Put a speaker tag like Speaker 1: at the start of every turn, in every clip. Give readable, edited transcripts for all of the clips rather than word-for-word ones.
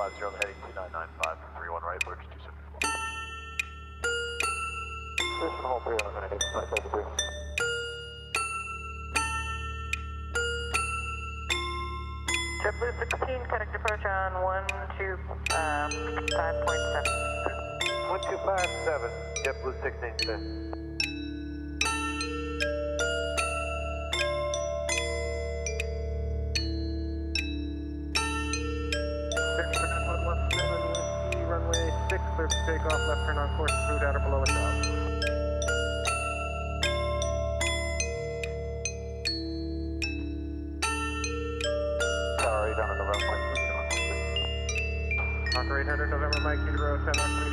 Speaker 1: 0 heading 2995 for 31 right, approach 274.
Speaker 2: Position hold 308, flight level 3.
Speaker 3: JetBlue 16, contact approach on 125.7.
Speaker 1: 1257, JetBlue 16, sir.
Speaker 2: Runway 6, clear for takeoff, left turn on course, through outer below and down. Tower 800 November, Mike. Hawker 800 November, Mike, Kilo 10 on speed.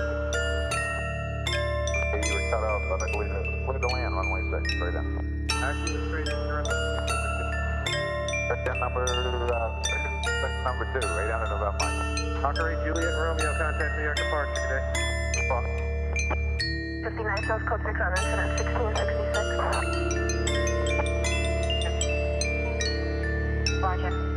Speaker 2: Hey, you were cut off, but I believe it. Where did the land, runway 6, straight in. Actually, the straight in, runway 6. Section number 2, 800 November, Mike. Hawker 8, Juliet, Romeo, contact New York departure today.
Speaker 3: 59 South Code 6 on incident 1666. Roger.